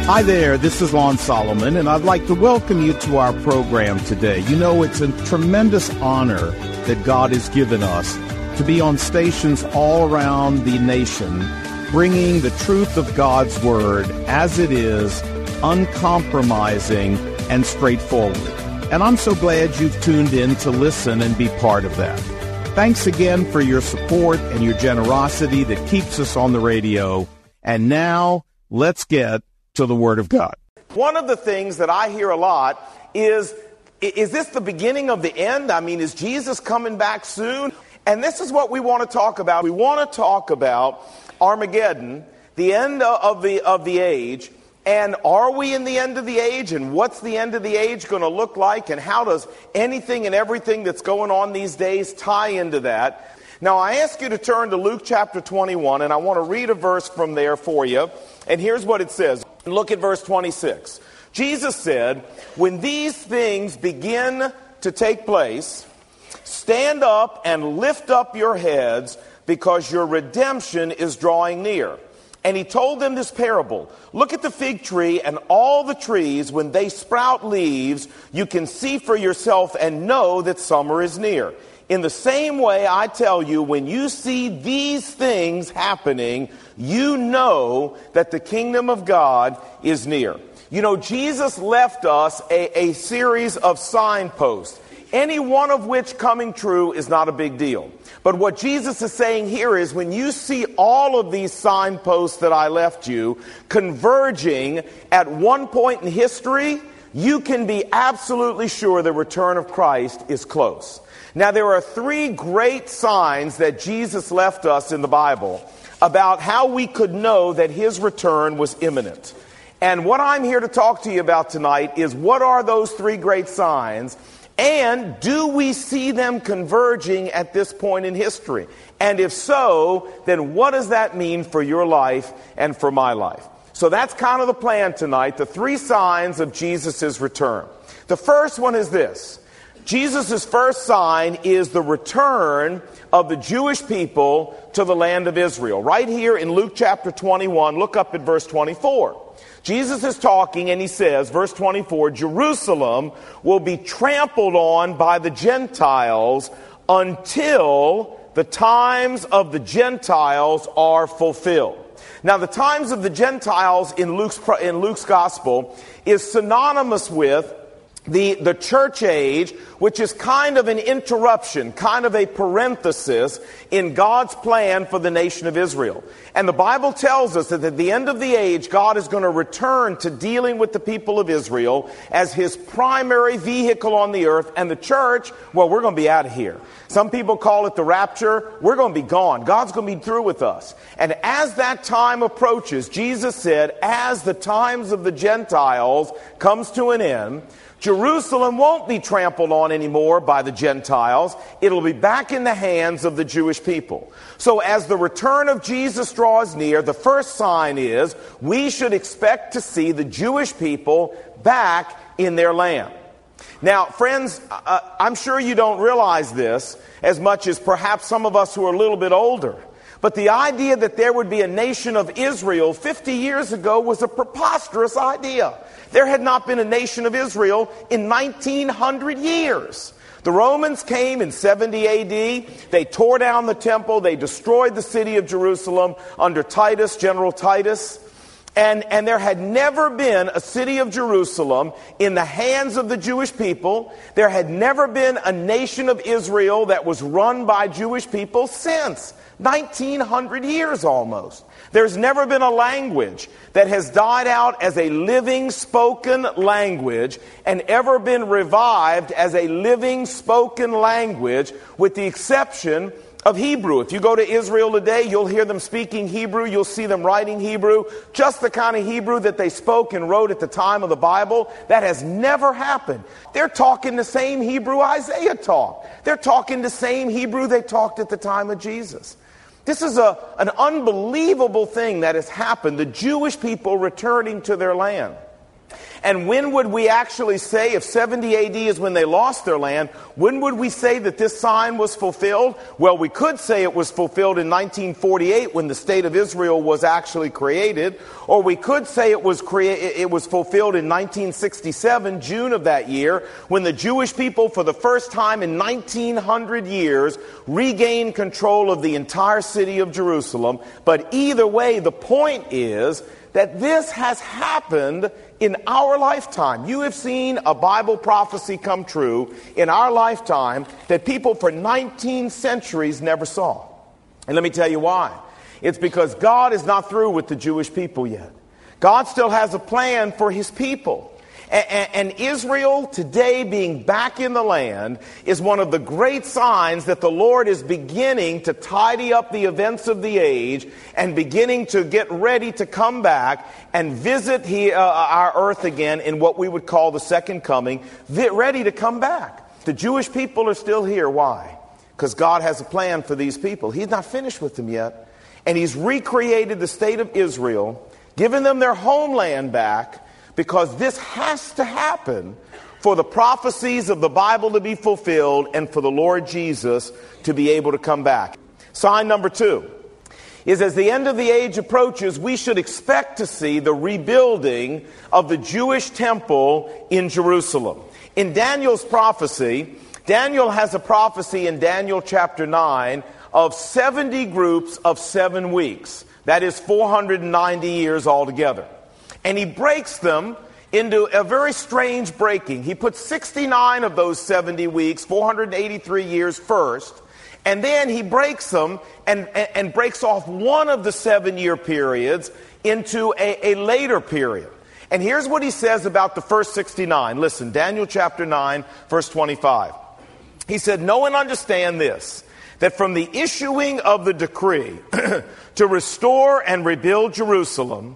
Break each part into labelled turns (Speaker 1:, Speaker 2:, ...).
Speaker 1: Hi there, this is Lon Solomon, and I'd like to welcome you to our program today. You know, it's a tremendous honor that God has given us to be on stations all around the nation, bringing the truth of God's Word as it is, uncompromising and straightforward. And I'm so glad you've tuned in to listen and be part of that. Thanks again for your support and your generosity that keeps us on the radio. And now, let's get to the Word of God.
Speaker 2: One of the things that I hear a lot is this the beginning of the end? I mean, is Jesus coming back soon? And this is what we want to talk about. We want to talk about Armageddon, the end of the age, and are we in the end of the age? And what's the end of the age going to look like? And how does anything and everything that's going on these days tie into that? Now, I ask you to turn to Luke chapter 21, and I want to read a verse from there for you. And here's what it says. Look at verse 26. Jesus said, "When these things begin to take place, stand up and lift up your heads, because your redemption is drawing near." And he told them this parable. "Look at the fig tree and all the trees. When they sprout leaves, you can see for yourself and know that summer is near. In the same way, I tell you, when you see these things happening, you know that the kingdom of God is near." You know, Jesus left us a series of signposts, any one of which coming true is not a big deal. But what Jesus is saying here is, when you see all of these signposts that I left you converging at one point in history, you can be absolutely sure the return of Christ is close. Now, there are three great signs that Jesus left us in the Bible about how we could know that his return was imminent. And what I'm here to talk to you about tonight is, what are those three great signs? And do we see them converging at this point in history? And if so, then what does that mean for your life and for my life? So that's kind of the plan tonight, the three signs of Jesus' return. The first one is this. Jesus' first sign is the return of the Jewish people to the land of Israel. Right here in Luke chapter 21, look up at verse 24. Jesus is talking and he says, verse 24, "Jerusalem will be trampled on by the Gentiles until the times of the Gentiles are fulfilled." Now, the times of the Gentiles in Luke's gospel is synonymous with the church age, which is kind of an interruption, kind of a parenthesis in God's plan for the nation of Israel. And the Bible tells us that at the end of the age, God is going to return to dealing with the people of Israel as his primary vehicle on the earth. And the church, well, we're going to be out of here. Some people call it the rapture. We're going to be gone. God's going to be through with us. And as that time approaches, Jesus said, as the times of the Gentiles comes to an end, Jerusalem won't be trampled on anymore by the Gentiles. It'll be back in the hands of the Jewish people. So as the return of Jesus draws near, the first sign is we should expect to see the Jewish people back in their land. Now, friends, I'm sure you don't realize this as much as perhaps some of us who are a little bit older. But the idea that there would be a nation of Israel 50 years ago was a preposterous idea. There had not been a nation of Israel in 1900 years. The Romans came in 70 A.D. They tore down the temple. They destroyed the city of Jerusalem under Titus, General Titus. And there had never been a city of Jerusalem in the hands of the Jewish people. There had never been a nation of Israel that was run by Jewish people since 1900 years almost. There's never been a language that has died out as a living spoken language and ever been revived as a living spoken language, with the exception of Hebrew. If you go to Israel today, you'll hear them speaking Hebrew. You'll see them writing Hebrew, just the kind of Hebrew that they spoke and wrote at the time of the Bible. That has never happened. They're talking the same Hebrew Isaiah talked. They're talking the same Hebrew they talked at the time of Jesus. This is an unbelievable thing that has happened, the Jewish people returning to their land. And when would we actually say, if 70 AD is when they lost their land, when would we say that this sign was fulfilled? Well, we could say it was fulfilled in 1948 when the state of Israel was actually created, or we could say it was fulfilled in 1967, June of that year, when the Jewish people for the first time in 1900 years regained control of the entire city of Jerusalem. But either way, the point is that this has happened in our lifetime. You have seen a Bible prophecy come true in our lifetime that people for 19 centuries never saw. And let me tell you why. It's because God is not through with the Jewish people yet. God still has a plan for his people. And Israel today being back in the land is one of the great signs that the Lord is beginning to tidy up the events of the age and beginning to get ready to come back and visit our earth again in what we would call the second coming, ready to come back. The Jewish people are still here. Why? Because God has a plan for these people. He's not finished with them yet. And he's recreated the state of Israel, given them their homeland back, because this has to happen for the prophecies of the Bible to be fulfilled and for the Lord Jesus to be able to come back. Sign number 2 is, as the end of the age approaches, we should expect to see the rebuilding of the Jewish temple in Jerusalem. In Daniel's prophecy, Daniel has a prophecy in Daniel chapter 9 of 70 groups of 7 weeks. That is 490 years altogether. And he breaks them into a very strange breaking. He puts 69 of those 70 weeks, 483 years first, and then he breaks them and breaks off one of the 7-year periods into a later period. And here's what he says about the first 69. Listen, Daniel chapter 9, verse 25. He said, "Know and understand this, that from the issuing of the decree to restore and rebuild Jerusalem,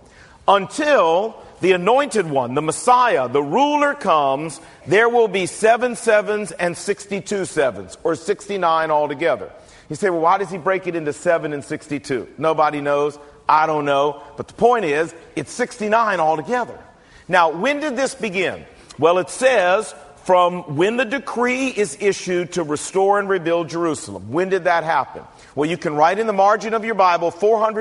Speaker 2: until the anointed one, the Messiah, the ruler comes, there will be 7 sevens and 62 sevens, or 69 altogether." You say, well, why does he break it into 7 and 62? Nobody knows. I don't know. But the point is, it's 69 altogether. Now, when did this begin? Well, it says from when the decree is issued to restore and rebuild Jerusalem. When did that happen? Well, you can write in the margin of your Bible,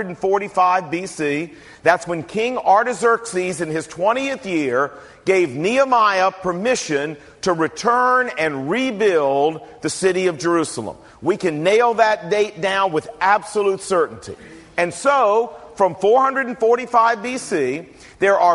Speaker 2: 445 BC. That's when King Artaxerxes in his 20th year gave Nehemiah permission to return and rebuild the city of Jerusalem. We can nail that date down with absolute certainty. And so, from 445 BC, there are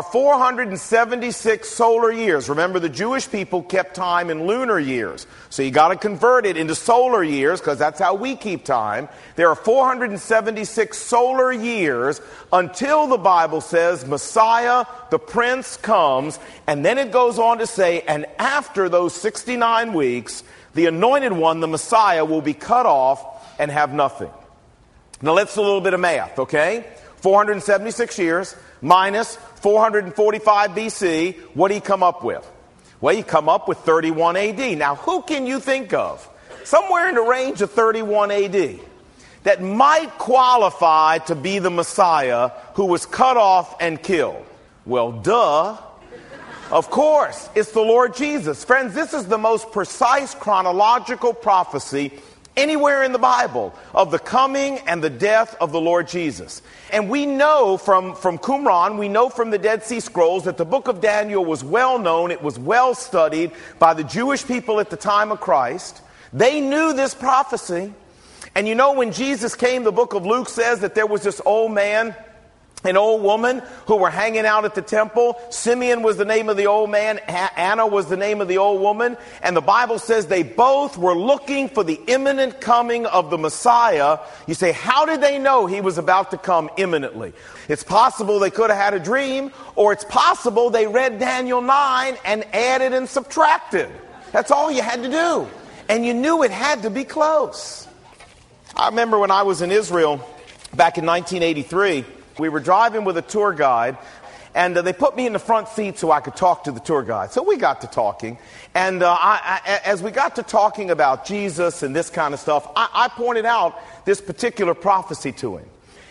Speaker 2: 476 solar years. Remember, the Jewish people kept time in lunar years. So you got to convert it into solar years, because that's how we keep time. There are 476 solar years until the Bible says Messiah, the Prince, comes. And then it goes on to say, and after those 69 weeks, the anointed one, the Messiah, will be cut off and have nothing. Now let's do a little bit of math, okay? 476 years minus 445 BC, what do you come up with? Well, you come up with 31 AD. Now, who can you think of, somewhere in the range of 31 AD, that might qualify to be the Messiah who was cut off and killed? Well, duh. Of course, it's the Lord Jesus. Friends, this is the most precise chronological prophecy anywhere in the Bible of the coming and the death of the Lord Jesus. And we know from Qumran, we know from the Dead Sea Scrolls that the book of Daniel was well known. It was well studied by the Jewish people at the time of Christ. They knew this prophecy. And you know, when Jesus came, the book of Luke says that there was this old man, an old woman who were hanging out at the temple. Simeon was the name of the old man. Anna was the name of the old woman. And the Bible says they both were looking for the imminent coming of the Messiah. You say, how did they know he was about to come imminently? It's possible they could have had a dream, or it's possible they read Daniel 9 and added and subtracted. That's all you had to do. And you knew it had to be close. I remember when I was in Israel back in 1983, we were driving with a tour guide, and they put me in the front seat so I could talk to the tour guide. So we got to talking, and as we got to talking about Jesus and this kind of stuff, I pointed out this particular prophecy to him.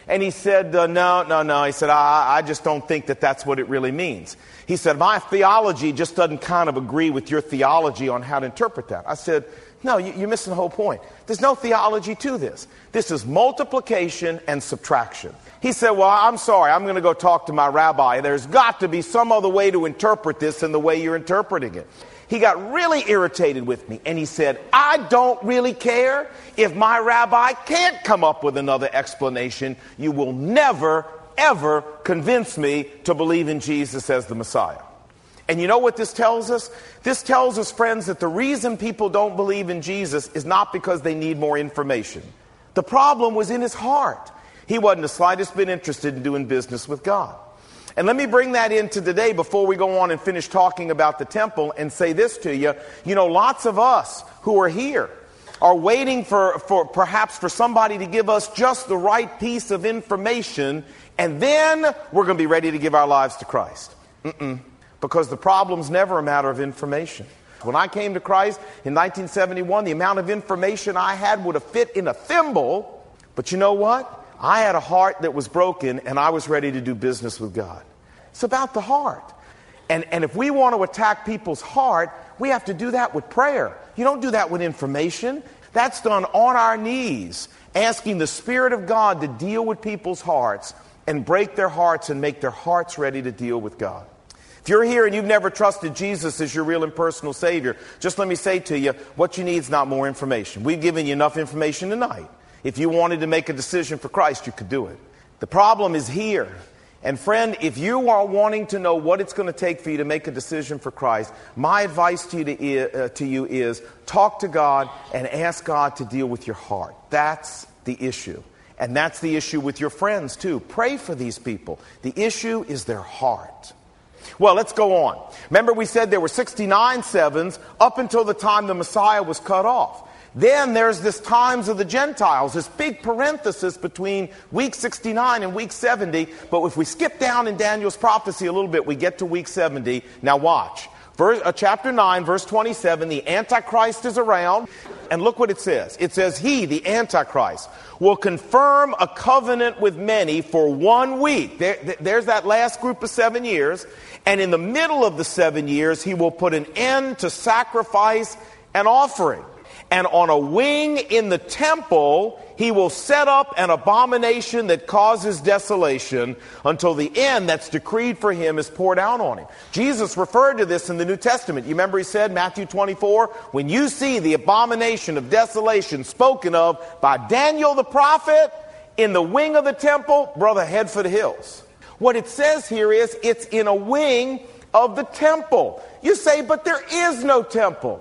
Speaker 2: And he said, no. He said, I just don't think that that's what it really means. He said, my theology just doesn't kind of agree with your theology on how to interpret that. I said, no, you're missing the whole point. There's no theology to this. This is multiplication and subtraction. He said, well, I'm sorry, I'm going to go talk to my rabbi. There's got to be some other way to interpret this than the way you're interpreting it. He got really irritated with me, and he said, I don't really care if my rabbi can't come up with another explanation. You will never, ever convince me to believe in Jesus as the Messiah. And you know what this tells us? This tells us, friends, that the reason people don't believe in Jesus is not because they need more information. The problem was in his heart. He wasn't the slightest bit interested in doing business with God. And let me bring that into today before we go on and finish talking about the temple and say this to you. You know, lots of us who are here are waiting for perhaps for somebody to give us just the right piece of information, and then we're going to be ready to give our lives to Christ. Because the problem's never a matter of information. When I came to Christ in 1971, the amount of information I had would have fit in a thimble. But you know what? I had a heart that was broken, and I was ready to do business with God. It's about the heart. And if we want to attack people's heart, we have to do that with prayer. You don't do that with information. That's done on our knees, asking the Spirit of God to deal with people's hearts and break their hearts and make their hearts ready to deal with God. If you're here and you've never trusted Jesus as your real and personal Savior, just let me say to you, what you need is not more information. We've given you enough information tonight. If you wanted to make a decision for Christ, you could do it. The problem is here. And friend, if you are wanting to know what it's going to take for you to make a decision for Christ, my advice to you is talk to God and ask God to deal with your heart. That's the issue. And that's the issue with your friends too. Pray for these people. The issue is their heart. Well, let's go on. Remember we said there were 69 sevens up until the time the Messiah was cut off. Then there's this times of the Gentiles, this big parenthesis between week 69 and week 70. But if we skip down in Daniel's prophecy a little bit, we get to week 70. Now watch. Chapter 9, verse 27, the Antichrist is around. And look what it says. It says, he, the Antichrist, will confirm a covenant with many for 1 week. There's that last group of 7 years. And in the middle of the 7 years, he will put an end to sacrifice and offering. And on a wing in the temple, he will set up an abomination that causes desolation until the end that's decreed for him is poured out on him. Jesus referred to this in the New Testament. You remember he said, Matthew 24, when you see the abomination of desolation spoken of by Daniel the prophet in the wing of the temple, brother, head for the hills. What it says here is it's in a wing of the temple. You say, but there is no temple.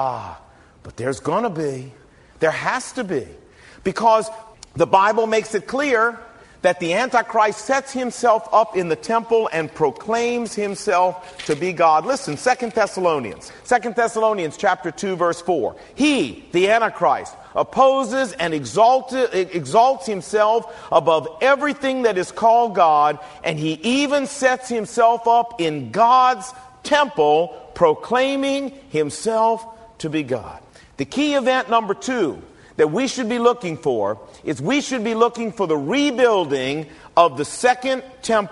Speaker 2: But there's going to be. There has to be. Because the Bible makes it clear that the Antichrist sets himself up in the temple and proclaims himself to be God. Listen, 2 Thessalonians chapter 2, verse 4. He, the Antichrist, opposes and exalts himself above everything that is called God, and he even sets himself up in God's temple, proclaiming himself to be God. The key event number 2 that we should be looking for is we should be looking for the rebuilding of the third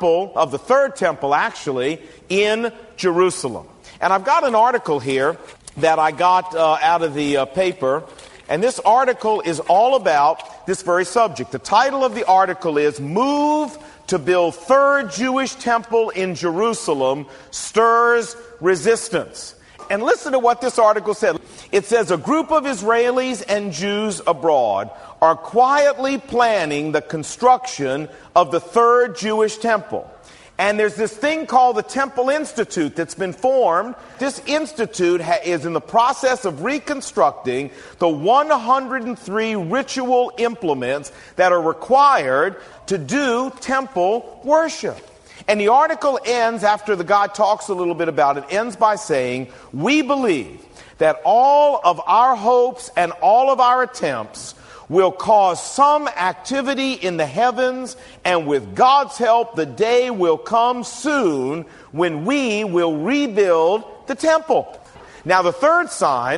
Speaker 2: temple actually, in Jerusalem. And I've got an article here that I got out of the paper, and this article is all about this very subject. The title of the article is Move to Build Third Jewish Temple in Jerusalem Stirs Resistance. And listen to what this article said. It says, a group of Israelis and Jews abroad are quietly planning the construction of the third Jewish temple. And there's this thing called the Temple Institute that's been formed. This institute is in the process of reconstructing the 103 ritual implements that are required to do temple worship. And the article ends, after the guy talks a little bit about it, ends by saying, we believe that all of our hopes and all of our attempts will cause some activity in the heavens, and with God's help, the day will come soon when we will rebuild the temple. Now, the third sign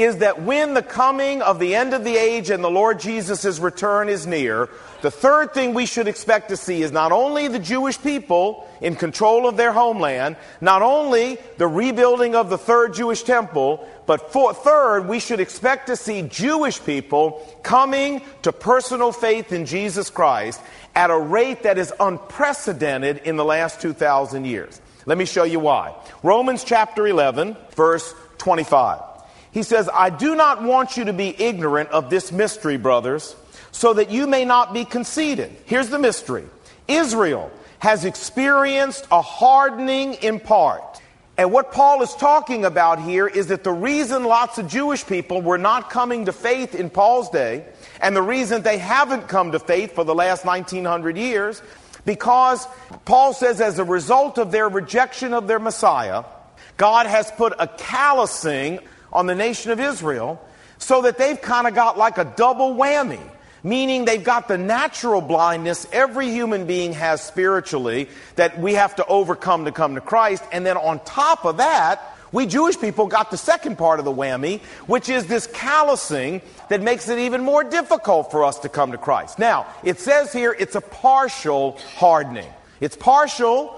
Speaker 2: is that when the coming of the end of the age and the Lord Jesus' return is near, the third thing we should expect to see is not only the Jewish people in control of their homeland, not only the rebuilding of the third Jewish temple, but third, we should expect to see Jewish people coming to personal faith in Jesus Christ at a rate that is unprecedented in the last 2,000 years. Let me show you why. Romans chapter 11, verse 25. He says, I do not want you to be ignorant of this mystery, brothers, so that you may not be conceited. Here's the mystery. Israel has experienced a hardening in part. And what Paul is talking about here is that the reason lots of Jewish people were not coming to faith in Paul's day, and the reason they haven't come to faith for the last 1900 years, because Paul says as a result of their rejection of their Messiah, God has put a callousing on the nation of Israel so that they've kind of got like a double whammy. Meaning they've got the natural blindness every human being has spiritually that we have to overcome to come to Christ. And then on top of that, we Jewish people got the second part of the whammy, which is this callousing that makes it even more difficult for us to come to Christ. Now, it says here it's a partial hardening. It's partial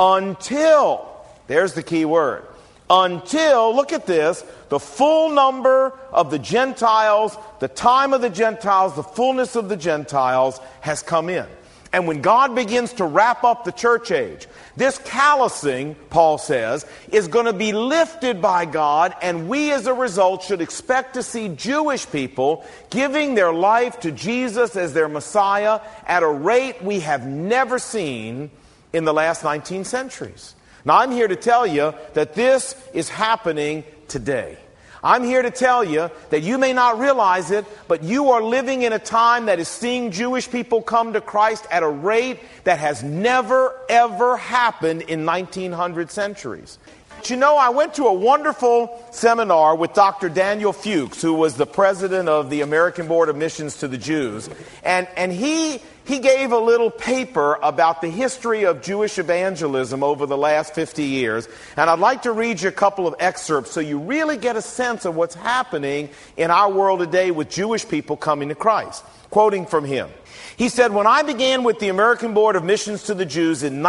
Speaker 2: until, there's the key word, until, look at this, the full number of the Gentiles, the time of the Gentiles, the fullness of the Gentiles has come in. And when God begins to wrap up the church age, this callousing, Paul says, is going to be lifted by God, and we as a result should expect to see Jewish people giving their life to Jesus as their Messiah at a rate we have never seen in the last 19 centuries. Now, I'm here to tell you that this is happening today. I'm here to tell you that you may not realize it, but you are living in a time that is seeing Jewish people come to Christ at a rate that has never, ever happened in 1900 centuries. But you know, I went to a wonderful seminar with Dr. Daniel Fuchs, who was the president of the American Board of Missions to the Jews, and he gave a little paper about the history of Jewish evangelism over the last 50 years. And I'd like to read you a couple of excerpts so you really get a sense of what's happening in our world today with Jewish people coming to Christ. Quoting from him. He said, when I began with the American Board of Missions to the Jews in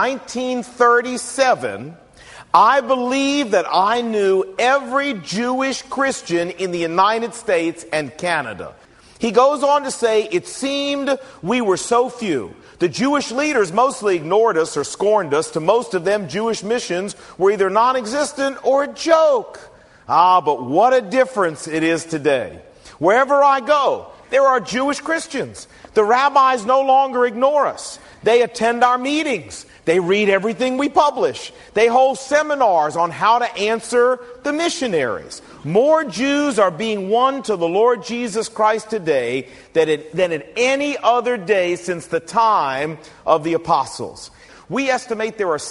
Speaker 2: 1937, I believe that I knew every Jewish Christian in the United States and Canada. He goes on to say, it seemed we were so few. The Jewish leaders mostly ignored us or scorned us. To most of them, Jewish missions were either non-existent or a joke. But what a difference it is today. Wherever I go, there are Jewish Christians. The rabbis no longer ignore us. They attend our meetings. They read everything we publish. They hold seminars on how to answer the missionaries. More Jews are being won to the Lord Jesus Christ today than at any other day since the time of the apostles. We estimate there are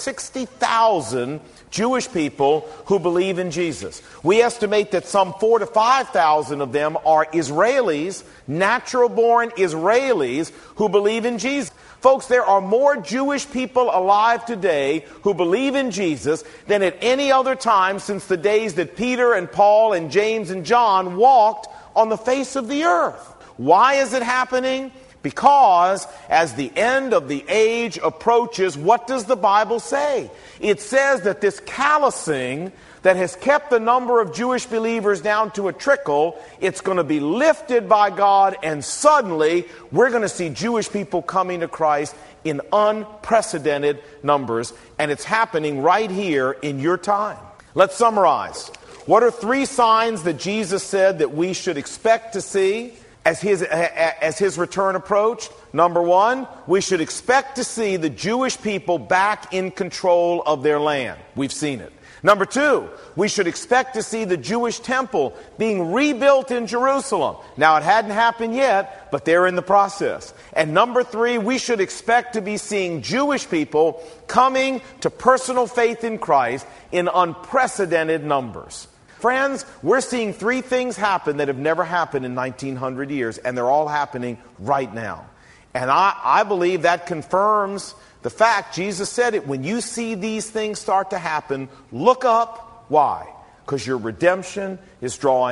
Speaker 2: 60,000 Jewish people who believe in Jesus. We estimate that some 4,000 to 5,000 of them are Israelis, natural-born Israelis who believe in Jesus. Folks, there are more Jewish people alive today who believe in Jesus than at any other time since the days that Peter and Paul and James and John walked on the face of the earth. Why is it happening? Because as the end of the age approaches, what does the Bible say? It says that this callousing that has kept the number of Jewish believers down to a trickle, it's going to be lifted by God, and suddenly we're going to see Jewish people coming to Christ in unprecedented numbers, and it's happening right here in your time. Let's summarize. What are 3 signs that Jesus said that we should expect to see as his return approached? Number 1, we should expect to see the Jewish people back in control of their land. We've seen it. Number 2, we should expect to see the Jewish temple being rebuilt in Jerusalem. Now, it hadn't happened yet, but they're in the process. And number 3, we should expect to be seeing Jewish people coming to personal faith in Christ in unprecedented numbers. Friends, we're seeing 3 things happen that have never happened in 1900 years, and they're all happening right now. And I believe that confirms the fact, Jesus said it, when you see these things start to happen, look up. Why? Because your redemption is drawing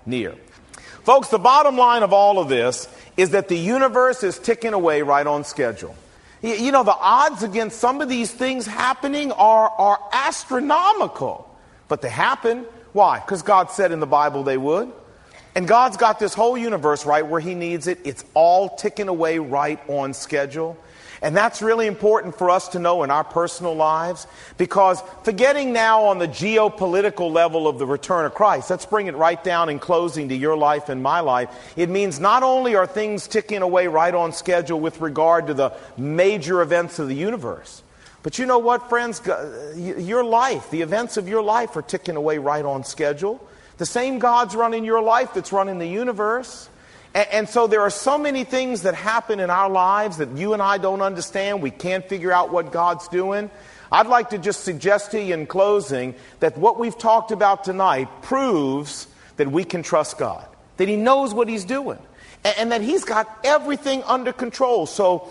Speaker 2: near. Folks, the bottom line of all of this is that the universe is ticking away right on schedule. You know, the odds against some of these things happening are astronomical. But they happen. Why? Because God said in the Bible they would. And God's got this whole universe right where He needs it. It's all ticking away right on schedule. And that's really important for us to know in our personal lives, because forgetting now on the geopolitical level of the return of Christ, let's bring it right down in closing to your life and my life. It means not only are things ticking away right on schedule with regard to the major events of the universe, but you know what, friends? Your life, the events of your life are ticking away right on schedule. The same God's running your life that's running the universe. And so there are so many things that happen in our lives that you and I don't understand. We can't figure out what God's doing. I'd like to just suggest to you in closing that what we've talked about tonight proves that we can trust God, that He knows what He's doing, and that He's got everything under control. So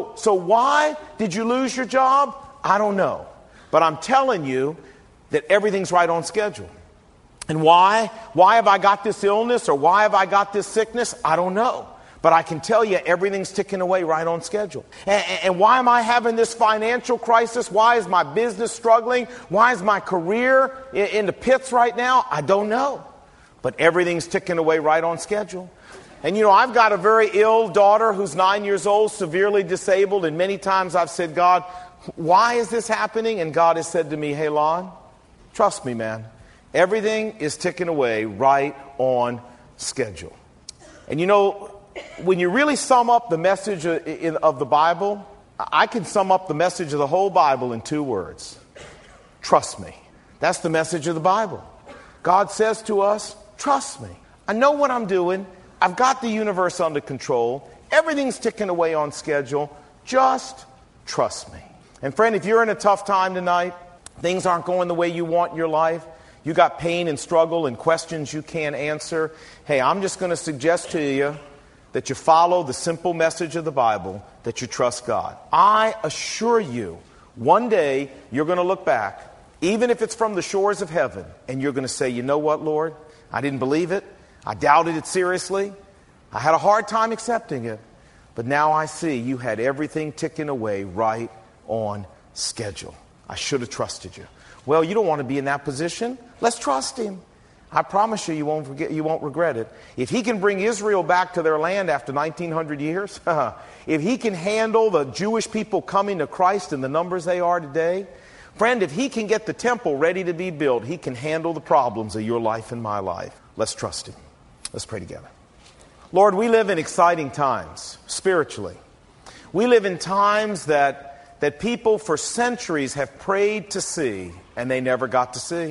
Speaker 2: why did you lose your job? I don't know. But I'm telling you that everything's right on schedule. And why? Why have I got this illness, or why have I got this sickness? I don't know. But I can tell you everything's ticking away right on schedule. And why am I having this financial crisis? Why is my business struggling? Why is my career in the pits right now? I don't know. But everything's ticking away right on schedule. And you know, I've got a very ill daughter who's 9 years old, severely disabled. And many times I've said, God, why is this happening? And God has said to me, hey, Lon, trust me, man. Everything is ticking away right on schedule. And you know, when you really sum up the message of the Bible, I can sum up the message of the whole Bible in 2 words. Trust me. That's the message of the Bible. God says to us, trust me. I know what I'm doing. I've got the universe under control. Everything's ticking away on schedule. Just trust me. And friend, if you're in a tough time tonight, things aren't going the way you want in your life, you got pain and struggle and questions you can't answer, hey, I'm just going to suggest to you that you follow the simple message of the Bible, that you trust God. I assure you, one day you're going to look back, even if it's from the shores of heaven, and you're going to say, you know what, Lord? I didn't believe it. I doubted it seriously. I had a hard time accepting it. But now I see you had everything ticking away right on schedule. I should have trusted you. Well, you don't want to be in that position. Let's trust Him. I promise you, you won't regret it. If He can bring Israel back to their land after 1900 years, if He can handle the Jewish people coming to Christ in the numbers they are today, friend, if He can get the temple ready to be built, He can handle the problems of your life and my life. Let's trust Him. Let's pray together. Lord, we live in exciting times, spiritually. We live in times that people for centuries have prayed to see, and they never got to see.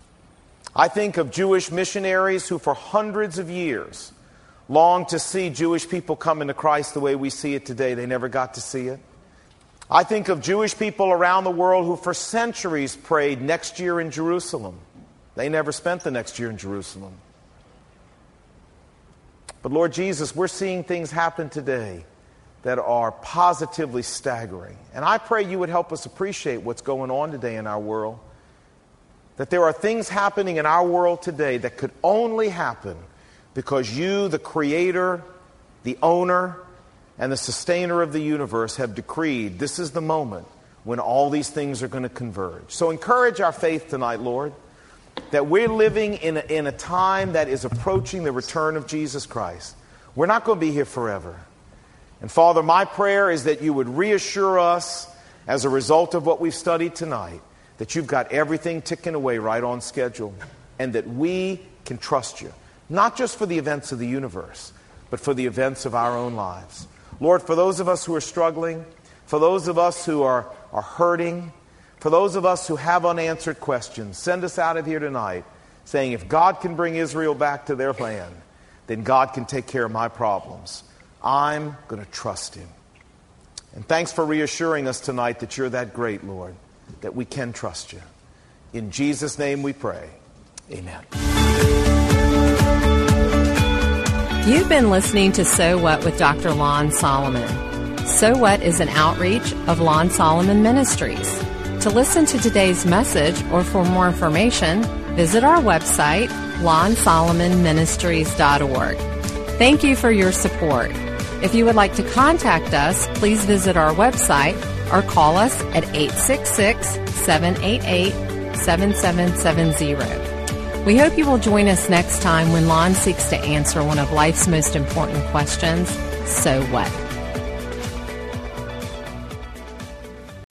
Speaker 2: I think of Jewish missionaries who for hundreds of years longed to see Jewish people come into Christ the way we see it today. They never got to see it. I think of Jewish people around the world who for centuries prayed next year in Jerusalem. They never spent the next year in Jerusalem. But Lord Jesus, we're seeing things happen today that are positively staggering. And I pray you would help us appreciate what's going on today in our world. That there are things happening in our world today that could only happen because you, the creator, the owner, and the sustainer of the universe have decreed this is the moment when all these things are going to converge. So encourage our faith tonight, Lord, that we're living in a time that is approaching the return of Jesus Christ. We're not going to be here forever. And Father, my prayer is that you would reassure us as a result of what we've studied tonight, that you've got everything ticking away right on schedule, and that we can trust you, not just for the events of the universe, but for the events of our own lives. Lord, for those of us who are struggling, for those of us who are hurting, for those of us who have unanswered questions, send us out of here tonight saying, if God can bring Israel back to their land, then God can take care of my problems. I'm going to trust Him. And thanks for reassuring us tonight that you're that great, Lord, that we can trust you. In Jesus' name we pray. Amen.
Speaker 3: You've been listening to So What with Dr. Lon Solomon. So What is an outreach of Lon Solomon Ministries. To listen to today's message or for more information, visit our website, LonSolomonMinistries.org. Thank you for your support. If you would like to contact us, please visit our website or call us at 866-788-7770. We hope you will join us next time when Lon seeks to answer one of life's most important questions, so what?